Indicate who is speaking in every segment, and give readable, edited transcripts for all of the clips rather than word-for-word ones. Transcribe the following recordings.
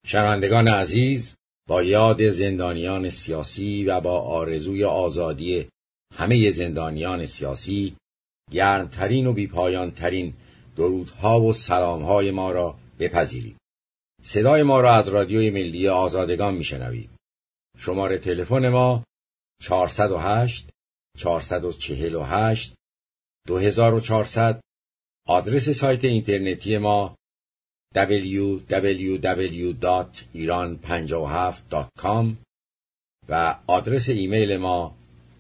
Speaker 1: شنوندگان عزیز، با یاد زندانیان سیاسی و با آرزوی آزادی همه زندانیان سیاسی، گرمترین و بیپایانترین درودها و سلامهای ما را بپذیرید. صدای ما را از رادیوی ملی آزادگان میشنوید. شماره تلفن ما 408 448 2400. آدرس سایت اینترنتی ما www.iran57.com و آدرس ایمیل ما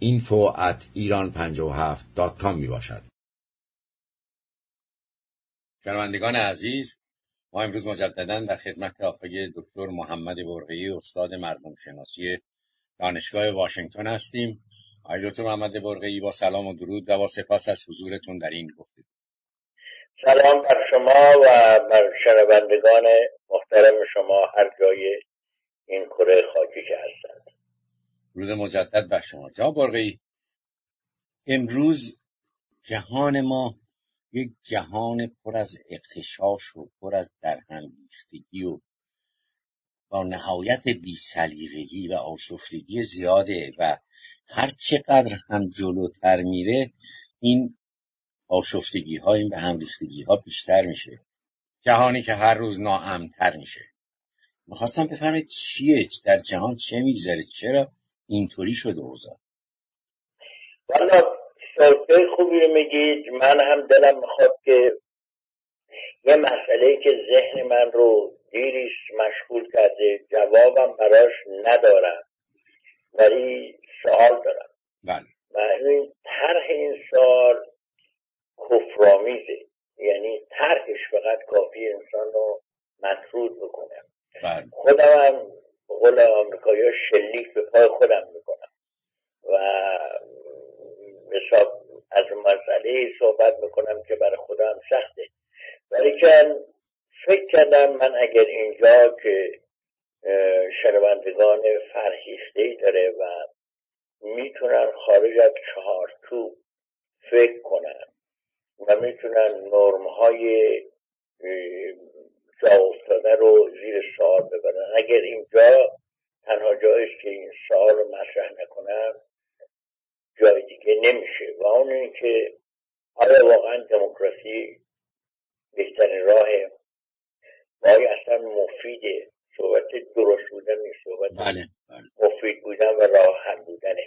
Speaker 1: info@iran57.com می باشد. شنوندگان عزیز، ما امروز مجدداً در خدمت آقای دکتر محمد برقیی، استاد مردم شناسی دانشگاه واشنگتن هستیم. آقای دکتر محمد برقیی، با سلام و درود و با سپاس از حضورتون در این گفتگو.
Speaker 2: سلام بر شما و بر شنوندگان محترم شما هر جای این کره خاکی که هستند.
Speaker 1: روز مجدد بر شما. جناب برقیی، امروز جهان ما یک جهان پر از اغتشاش و پر از درهم‌ریختگی و با نهایت بی‌سلیقگی و آشفتگی زیاده و هر چقدر هم جلوتر میره این آشفتگی ها، این به هم ریختگی ها بیشتر میشه. جهانی که هر روز ناامن‌تر میشه. میخواستم بفهمید چیه در جهان، چه میگذره، چرا اینطوری شده اوضاع؟
Speaker 2: والا سوال خوبی رو میگید. من هم دلم میخواد که یه مسئله که ذهن من رو دیریش مشغول کرده جوابم براش ندارم، ولی سوال دارم.
Speaker 1: بله.
Speaker 2: و این طرح این سوال کفرآمیزه، یعنی طرحش فقط کافی انسان رو مطرود بکنه.
Speaker 1: بله.
Speaker 2: خودم هم به قول آمریکایی‌ها شلیک به پای خودم میکنم و از مسئله صحبت میکنم که برای خودم سخته، ولی که فکر کردم من اگر اینجا که شنوندگان فرهیخته‌ای داره و میتونن خارج از چارچوب فکر کنن و میتونن نرم‌های جا افتاده رو زیر سوال ببرن، اگر اینجا تنها جاییست که این سوال رو مطرح نکنم جای دیگه نمیشه، و اون این که آیا واقعا دموکراسی بهترین راهه و آیا اصلا مفیده؟ صحبت درست بودن نیست، صحبت
Speaker 1: بله.
Speaker 2: مفید بودن و راه حل بودنه.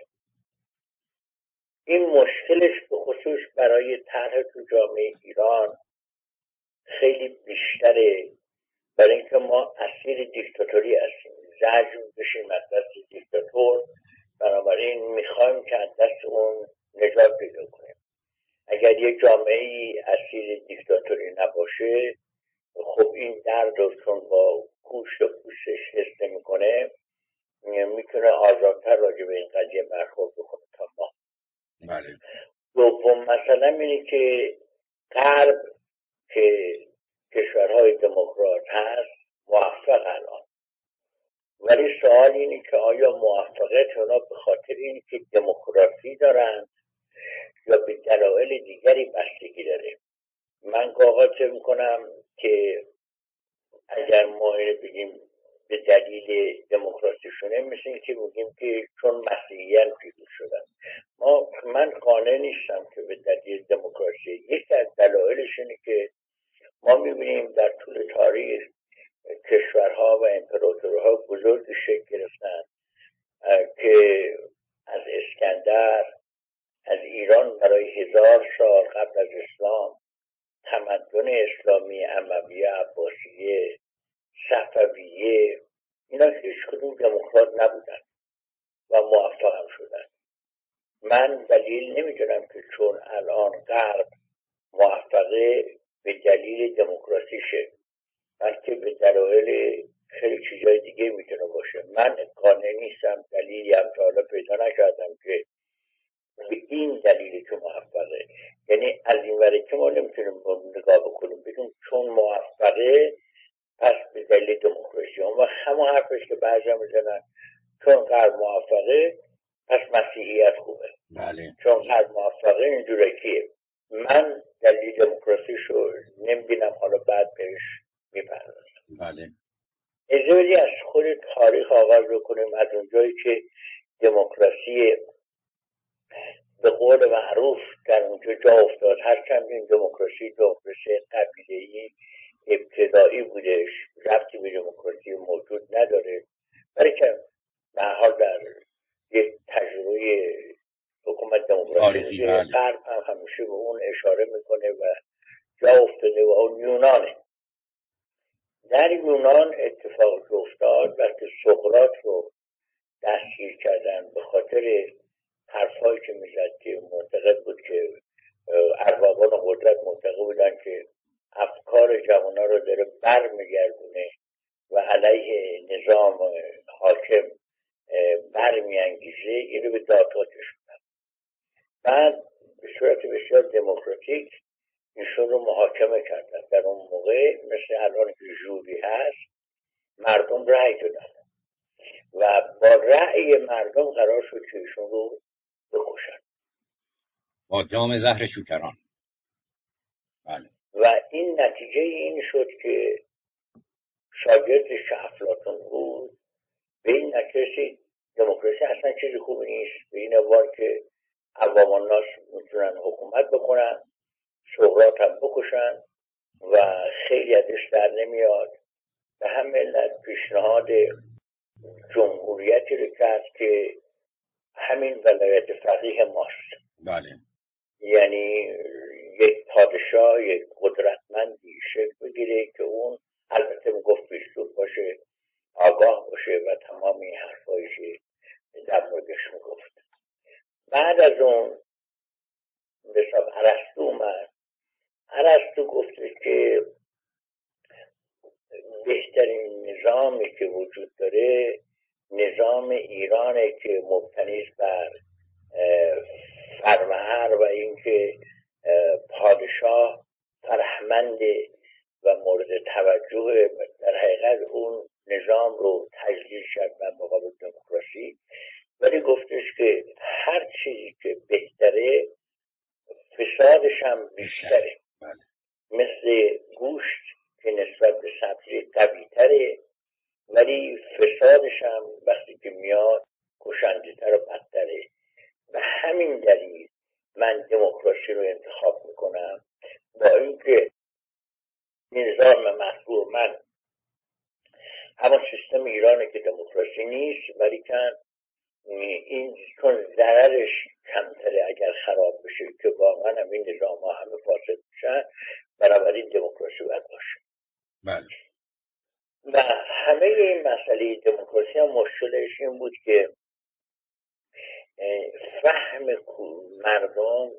Speaker 2: این مشکلش به خصوص برای طرح تو جامعه ایران خیلی بیشتره، برای اینکه ما اسیر دیکتاتوری هستیم، زجر بشیم از دست دیکتاتور، بنابراین میخوایم که از دست اون نجات پیدا کنیم. اگر یک جامعه اسیر دیکتاتوری نباشه، خب این درد رو چون با گوشت و پوستش حس نمی‌کنه، میتونه آزادتر راجع به این قضیه برخورد بکنه تا ما.
Speaker 1: بله.
Speaker 2: دوم مثلا اینه که غرب که کشورهای دموکرات هست موفق الان، ولی سوال اینه که آیا موفقیت اونا به خاطر اینه که دموکراسی دارن یا به دلایل دیگری بستگی داره؟ من قاطع میکنم که اگر ما اینو بگیم به دلیل دموکراسیشونه، مثل این که میگیم که چون مسیحیان پیروز شدن. من قانع نیستم که به دلیل دموکراسی. یکی از دلایلش اینه که ما میبینیم در طول تاریخ کشورها و امپراتورها بزرگی شکل گرفتن که از اسکندر، از ایران برای 1000 سال قبل از اسلام، تمدن اسلامی، امویه، عباسیه، صفویه، اینا هیچ کدوم دموکرات نبودن و موفق هم شدن. من دلیل نمیدونم که چون الان غرب موفقه به دلیل دموکراسیشه، بلکه به دلایل خیلی چیزای دیگه میتونه باشه. من قانع نیستم، دلیلی هم تا حالا پیدا نکردم که به این دلیلی که موفقه، یعنی از این وره که ما نمیتونیم نگاه بکنیم بگیم چون موفقه پس به دلیل دموکراسی. و همون حرفش که بعضی هم میزنن چون غرب موفقه پس مسیحیت خوبه.
Speaker 1: بله.
Speaker 2: چون غرب موفقه اینجورکیه. من دلیل دموکراسیشو نمیبینم، حالا بعد بهش میپردازم.
Speaker 1: بله.
Speaker 2: اجازه از خود تاریخ آغاز بکنیم، از اونجایی که دموکراسی به قول معروف در اونجا جا افتاد. هرچند این دموکراسی قبیله‌ای ابتدایی بودش، ربطی به دموکراسی موجود نداره، ولی که به هر حال در یک تجربه حکومت دموکراسی غرب هم همیشه به اون اشاره میکنه و جا افتاده و اون یونانه. در یونان اتفاق افتاد وقتی سقراط رو دستگیر کردن به خاطر حرفایی که میزد که معتقد بود که اربابان قدرت معتقد بودن که افکار جوان‌ها رو داره بر میگردونه و علیه نظام حاکم بر میانگیزه، اینو به دادگاهش بودن. بعد به صورت بسیار دموکراتیک ایشون رو محاکمه کردن. در اون موقع مثل الان که جوری هست، مردم رأی دادن و با رأی مردم قرار شد که ایشون رو بکشن
Speaker 1: با جام زهر شکران. بله.
Speaker 2: و این نتیجه این شد که شاگردش افلاطون بود به این نتیجه دموکراسی اصلا چیز خوبی نیست، به این عنوان که عوام الناس میتونن حکومت بکنن، سقراط هم بکشن و خیلی ازش در نمیاد. به همین علت پیشنهاد جمهوریتی رو کرد که همین ولایت فقیه ماست.
Speaker 1: بله.
Speaker 2: یعنی یک پادشاه، یک قدرتمندی شکل بگیره که اون البته میگفت بیشتور باشه، آگاه باشه و تمام این حرفایی که در موردش میگفت. بعد از اون بساب ارسطو اومد. ارسطو گفت که بهترین نظامی که وجود داره نظام ایرانه که مبتنی است بر فرمهر و اینکه پادشاه فرهمند و مورد توجه. در حقیقت اون نظام رو تجلیل کرد در مقابل دموکراسی، ولی گفتش که هر چیزی که بهتره فسادش هم بیشتره. مثل گوشت که نسبت به سبزی قوی تره ولی فسادش هم وقتی که میاد کشنده تر و بدتره. و همین دلیل من دموکراسی رو انتخاب میکنم، با اینکه نظام مخبور من همون سیستم ایرانه که دموکراسی نیست، ولی که این چون ضررش کمتره اگر خراب بشه که واقعا هم این نظام ها همه فاسد میشن، بنابراین دموکراسی باید باشه.
Speaker 1: بله.
Speaker 2: و همه این مسئله دموکراسی هم مشکلش این بود که فهم مردم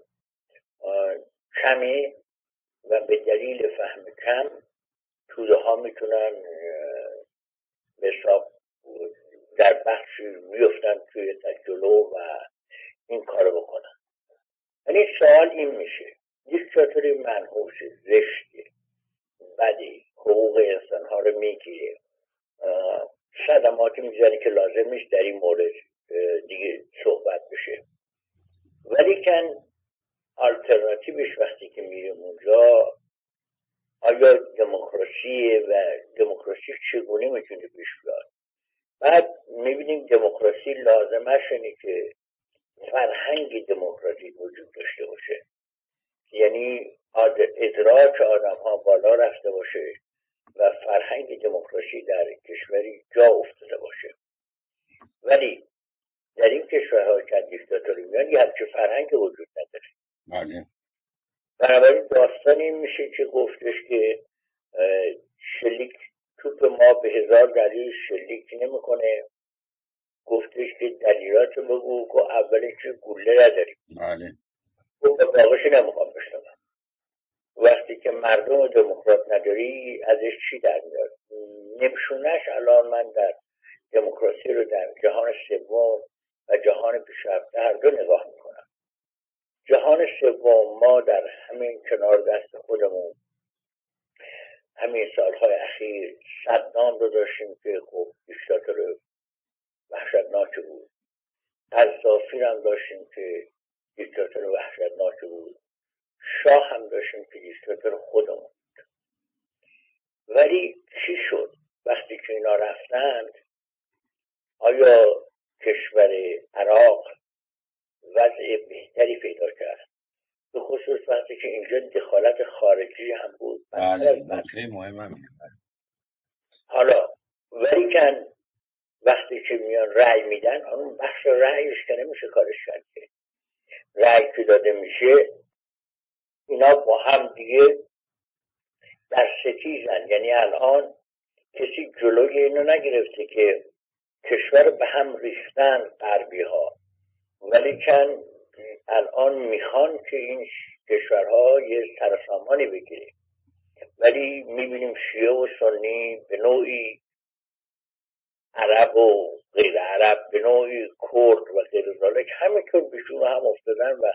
Speaker 2: کمی و به دلیل فهم کم توده ها میتونن به حساب در بخشی بیفتن توی جلو و این کارو بکنن. یعنی سوال این میشه دیکتاتوری منحوس زشته بدی حقوق انسان ها رو میگیره، صدماتی میزنه که لازم نیست در این مورد دیگه صحبت بشه، ولی کن آلترناتیوش وقتی که میریم اونجا آیا دموکراسی و دموکراسی چگونه میتونه پیش بیاد. بعد میبینیم دموکراسی لازمش اینه که فرهنگ دموکراتیک وجود داشته باشه، یعنی ادراک آدم ها بالا رفته باشه و فرهنگ دموکراسی در کشوری جا افتاده باشه. ولی در این کشورهای که دیکتاتوری میان یه همچه فرهنگ وجود نداره.
Speaker 1: بله.
Speaker 2: بنابراین داستان این میشه که گفتش که شلیک توپ ما به 1000 دلیل شلیک نمیکنه. گفتش که دلیلاتو بگو که اولی که گوله نداریم.
Speaker 1: بله.
Speaker 2: گفت باقیش نمیخوام بشنم. وقتی که مردم دموکرات نداری ازش چی در میاد؟ نمشونش الان من در دموکراسی رو در جهان سوم و جهان پیشرفته هر دو نگاه میکنم. جهان سوم ما در همین کنار دست خودمون همین سالهای اخیر صدام رو داشتیم که خب دیکتاتور وحشتناک بود. قذافی هم داشتیم که دیکتاتور وحشتناک بود. شاه هم داشتیم که دیکتاتور خودمون بود. ولی چی شد وقتی که اینا اینا رفتند آیا کشور عراق وضع بهتری پیدا کرد؟ به خصوص وقتی که اینجا دخالت خارجی هم بود.
Speaker 1: بله نکته مهم هم اینه.
Speaker 2: حالا ولیکن وقتی که میان رأی میدن اون بخش رأیش که نمیشه کارش کرد، رأی که داده میشه اینا با هم دیگه در ستیزن. یعنی الان کسی جلوی اینو نگرفته که کشور به هم ریختن غربی ها، ولیکن الان میخوان که این کشورها یه سرسامانی بگیره. ولی میبینیم شیعه و سنی به نوعی، عرب و غیر عرب به نوعی، کرد و غیر ذالک همینطور بیشون هم افتادن و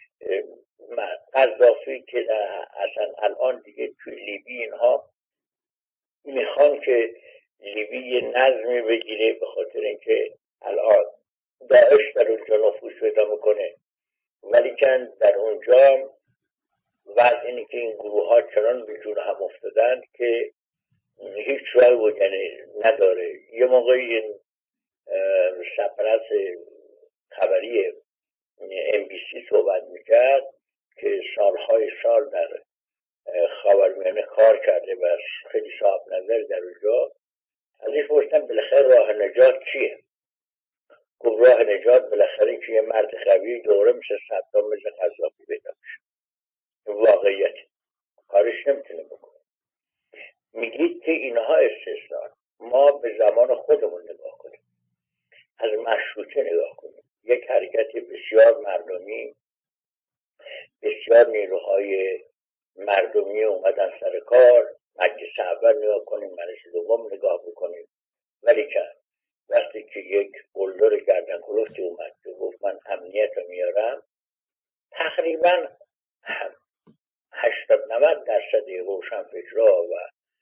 Speaker 2: قذافی که اصلا الان دیگه توی لیبی اینها میخوان که لیبی یه نظمی بگیره، به خاطر اینکه الان داعش در اونجا نفوذ پیدا میکنه. ولیکن در اونجا وضع اینه که این گروه ها چنان به جون هم افتادن که هیچ رای بودنی نداره. یه موقعی این سرپرست خبری MBC صحبت میکرد که سالهای سال در خاورمیانه کار کرده و خیلی صاحب نظر در اونجا. ازش پرسیدم بالاخره راه نجات چیه؟ گفت راه نجات بالاخره که یه مرد قوی دوره مثل صدام مثل قذافی پیدا میشه. واقعیت کارش نمیتونه بکنه. میگید که اینها استثنا، ما به زمان خودمون نگاه کنیم، از مشروطه نگاه کنیم، یک حرکت بسیار مردمی، بسیار نیروهای مردمی اومدن سر کار. مجلس اول نگاه کنیم، مجلس دوم نگاه بکنیم، ولی که وقتی که یک قلدر گردن کلفتی اومد که گفت من امنیت رو میارم، تقریبا 80-90% روشنفکرها و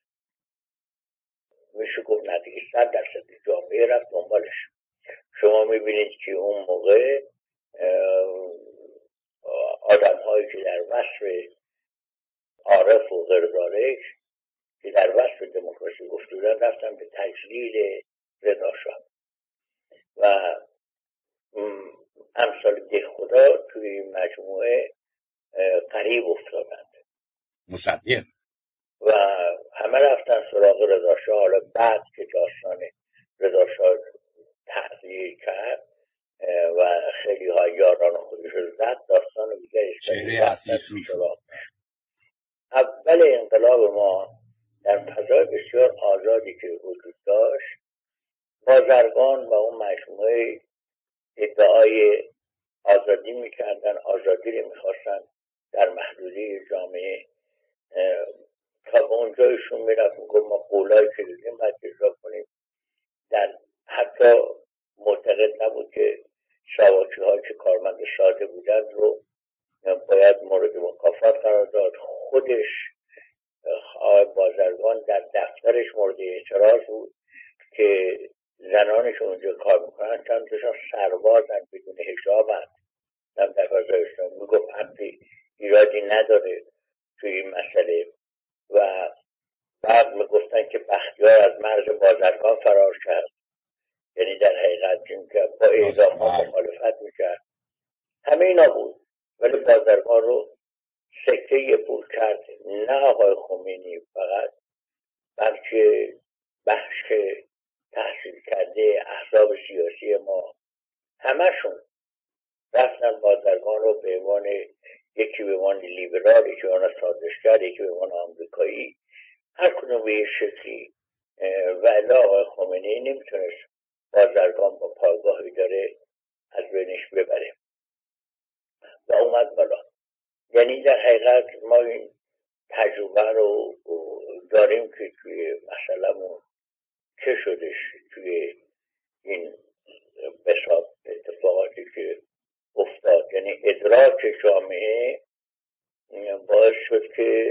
Speaker 2: میشه گفت نزدیک 100% جامعه رفت دنبالش. شما میبینید که اون موقع آدم هایی که در وصف عارف و غیرذالک که در وصف دموکراسی گفته بودن رفتن به تجلیل رضا شاه و امثال ده خدا توی مجموعه قریب افتادند
Speaker 1: مصدق
Speaker 2: و همه رفتن سراغ رضا شاه. حالا بعد که داستان رضا شاه تحلیل کرد و خیلی ها یاران خودش رو زد، داستان دیگه
Speaker 1: چهره اصلی شد.
Speaker 2: اول انقلاب ما در فضای بسیار آزادی که وجود داشت، بازرگان و اون مجموعه ادعای آزادی میکردن، آزادی رو میخواستن در محدوده جامعه. تا به اونجایشون میرفت میگفت ما قولایی که دیدیم باید اجرا کنیم. در حتی معتقد نبود که ساواکی هایی که کارمند ساده بودن رو باید مورد مکافات قرار داد. خودش آقای بازرگان در دفترش مورد اعتراض بود که زنانی که اونجا کار میکنن چند تاشون سربازن، بدون حجابن. در فضایشون میگفت حقی ایرادی نداره توی این مسئله. و بعد میگفتن که بختیار از مرز بازرگان فرار کرد، یعنی در حقیقت که با اعدام ها مخالفت میکرد. همه اینا بود، ولی بازرگان رو سکه پول کرد. نه آقای خمینی فقط، بلکه بخش تحصیل کرده احزاب سیاسی ما همشون رفتن بازرگان رو به عنوان یکی به عنوان لیبرال، یکی به عنوان سازشگر، یکی به عنوان آمریکایی، هر کدوم به یه شکلی. و الا آقای خمینی نمیتونست بازرگان با پایگاهی داره از بینش ببره و اومد بالا. یعنی در حقیقت ما این تجربه رو داریم که توی مسئله‌مون چه شدش توی این بساط اتفاقاتی که افتاد. یعنی ادراک جامعه باعث شد که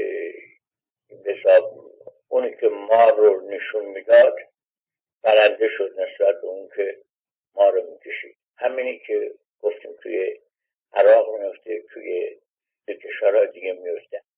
Speaker 2: بساط اونی که ما رو نشون میداد برنده شد نسبت به اون که ما رو میکشید. همینی که گفتیم توی عراق میفته، توی کشورهای دیگه میفته.